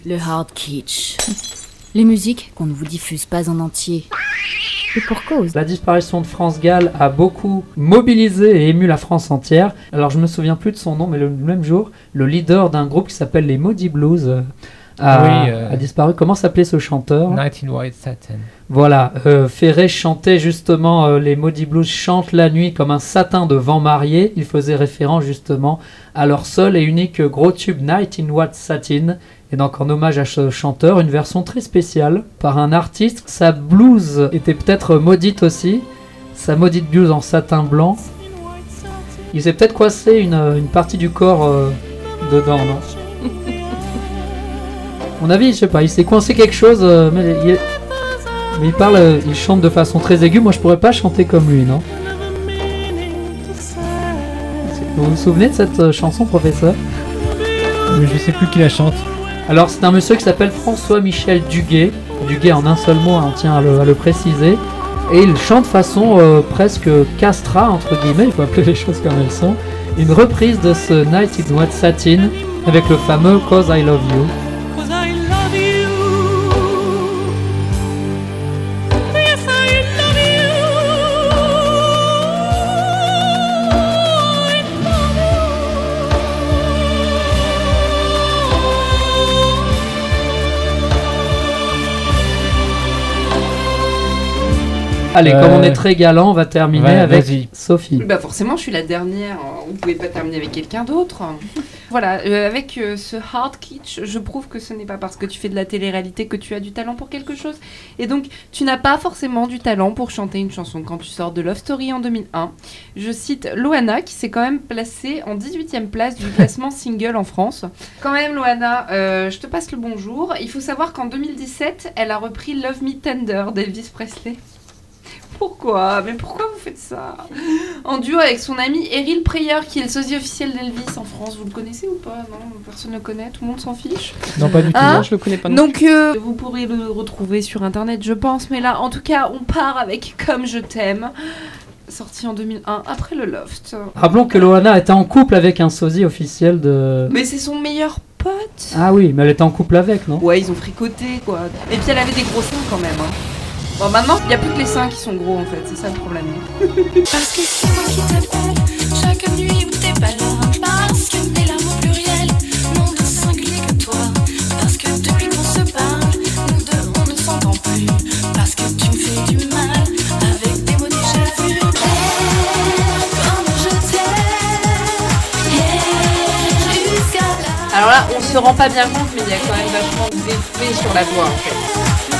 Le hard kitsch. Les musiques qu'on ne vous diffuse pas en entier. Et pour cause. La disparition de France Gall a beaucoup mobilisé et ému la France entière. Alors je me souviens plus de son nom, mais le même jour, le leader d'un groupe qui s'appelle les Maudits Blues a disparu. Comment s'appelait ce chanteur ? Night in White Satin. Voilà, Ferré chantait justement, les Maudits Blues chantent la nuit comme un satin de vent marié. Il faisait référence justement à leur seul et unique gros tube Night in White Satin. Et donc en hommage à ce chanteur, une version très spéciale par un artiste. Sa blouse était peut-être maudite aussi, sa maudite blouse en satin blanc. Il s'est peut-être coincé une partie du corps dedans, non ? À mon avis, je sais pas, il s'est coincé quelque chose, mais il chante de façon très aiguë. Moi je pourrais pas chanter comme lui, non ? Vous vous souvenez de cette chanson, professeur ? Je sais plus qui la chante. Alors c'est un monsieur qui s'appelle François-Michel Duguay. Duguay en un seul mot, on tient à le préciser. Et il chante façon presque castra, entre guillemets, il faut appeler les choses comme elles sont. Une reprise de ce Night in White Satin avec le fameux Cause I Love You. Allez, comme on est très galant, on va terminer avec Sophie. Bah forcément, je suis la dernière. Vous pouvez pas terminer avec quelqu'un d'autre. Voilà, avec ce hard kitsch, je prouve que ce n'est pas parce que tu fais de la télé-réalité que tu as du talent pour quelque chose. Et donc, tu n'as pas forcément du talent pour chanter une chanson quand tu sors de Love Story en 2001. Je cite Loana, qui s'est quand même placée en 18e place du classement single en France. Quand même, Loana, je te passe le bonjour. Il faut savoir qu'en 2017, elle a repris Love Me Tender d'Elvis Presley. Pourquoi ? Mais pourquoi vous faites ça ? En duo avec son ami Errol Prayer, qui est le sosie officiel d'Elvis en France. Vous le connaissez ou pas ? Non, personne ne le connaît, tout le monde s'en fiche. Non, pas du tout. Hein ? Non, je le connais pas. Donc, vous pourrez le retrouver sur internet, je pense. Mais là, en tout cas, on part avec Comme je t'aime, sorti en 2001, après le Loft. Rappelons que Loana était en couple avec un sosie officiel de... Mais c'est son meilleur pote. Ah oui, mais elle était en couple avec, non ? Ouais, ils ont fricoté, quoi. Et puis elle avait des gros seins quand même, hein. Bon, maintenant, il n'y a plus que les seins qui sont gros, en fait. C'est ça le problème. Parce que c'est moi qui t'appelle chaque nuit où t'es pas là. Parce que t'es là au pluriel, non de singulier que toi. Parce que depuis qu'on se parle, nous deux on ne s'entend plus. Parce que tu me fais du mal avec des mots déjà vus. Comme je t'aime, jusqu'à là. Alors là, on se rend pas bien compte, mais il y a quand même vachement d'effets sur la voix, en fait.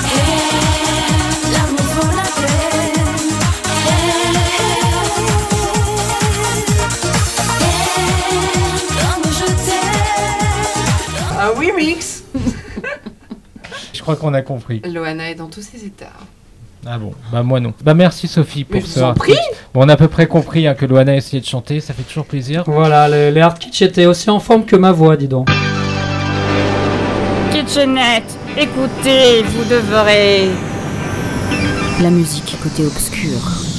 Un remix. Je crois qu'on a compris. Loana est dans tous ses états. Ah bon, bah moi non. Bah merci Sophie pour Mais ce je vous en prie. Bon, on a à peu près compris que Loana a essayé de chanter, ça fait toujours plaisir. Voilà, les hard kitsch étaient aussi en forme que ma voix, dis donc. Kitchenette, écoutez, vous devrez... La musique côté obscur.